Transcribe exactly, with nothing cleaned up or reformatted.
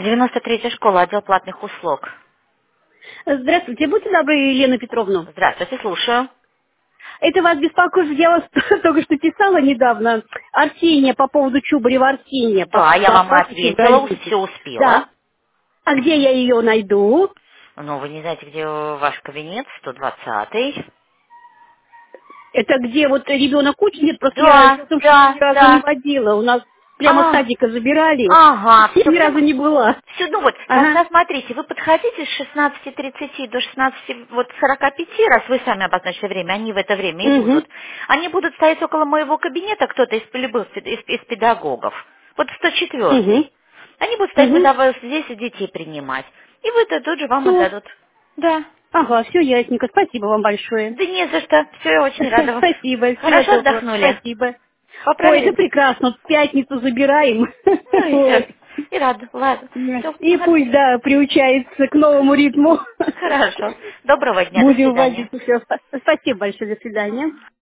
девяносто третья школа, отдел платных услуг. Здравствуйте, будьте добры, Елена Петровна. Здравствуйте, слушаю. Это вас беспокоит, я вас только что писала недавно. Арсения, по поводу Чубарева Арсения, по Да, я вам вопросу ответила, газете. все Да. успела. А где я ее найду? Ну, вы не знаете, где ваш кабинет, сто двадцатый. Это где вот ребенок учит? Нет, просто я Да, дело в том, что я ни да, разу не да. водила. У нас прямо с А, садика забирали. ага, Я все ни разу прямо. не была. Все, ну вот, Ага. тогда смотрите, вы подходите с шестнадцати тридцати до шестнадцати вот сорока пяти, раз вы сами обозначили время, они в это время и Угу. будут. Они будут стоять около моего кабинета, кто-то из, любых пед- из, из педагогов. Вот сто Угу. четвёртый. Они будут стоять Угу. тогда вас здесь и детей принимать. И вы то тут же вам Все. отдадут. Да. Ага, все ясненько. Спасибо вам большое. Да не за что. Все, я очень рада вам. Спасибо, всего Хорошо доброго. отдохнули. Спасибо. Ой, это Поправились? прекрасно. В пятницу забираем. Ну и Вот. все. И рада. Ладно. Все. И пусть, да, приучается к новому ритму. Хорошо. Доброго дня. До Будем свидания. вводить еще. Спасибо большое. До свидания.